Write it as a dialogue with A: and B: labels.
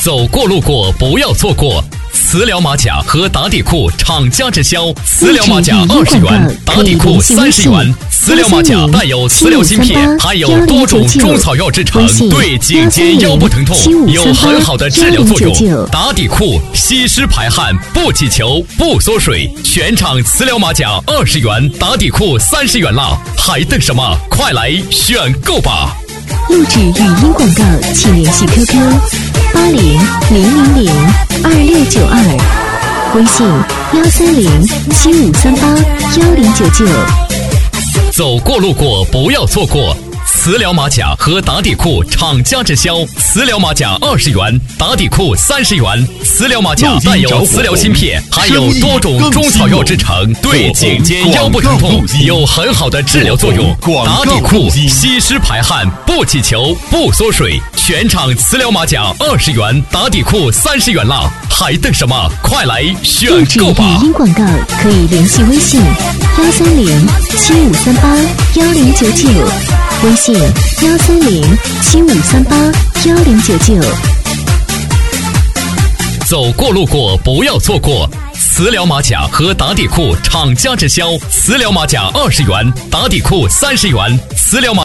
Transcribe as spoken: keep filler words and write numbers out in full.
A: 走过路过不要错过。磁疗马甲和打底裤厂家直销，磁疗马甲二十元，打底裤三十元。磁疗马甲带有磁疗芯片，还有多种中草药制成，对颈肩腰部疼痛有很好的治疗作用。打底裤吸湿排汗，不起球不缩水，全场磁疗马甲二十元，打底裤三十元啦，还等什么？快来选购吧！
B: 录制语音广告，请联系 Q Q 八零零零零二六九二，微信幺三零七五三八幺零九九。
A: 走过路过不要错过。磁疗马甲和打底裤厂家直销，磁疗马甲二十元，打底裤三十元。磁疗马甲带有磁疗芯片，还有多种中草药制成，对颈肩腰部疼痛有很好的治疗作用。打底裤吸湿排汗，不起球不缩水，全场磁疗马甲二十元，打底裤三十元啦，还等什么？快来选购吧！
B: 语音广告可以联系微信幺三零七五三八幺零九九。微信幺三零七五三八幺零九九。
A: 走过路过不要错过。磁疗马甲和打底裤厂家直销，磁疗马甲二十元，打底裤三十元。磁疗马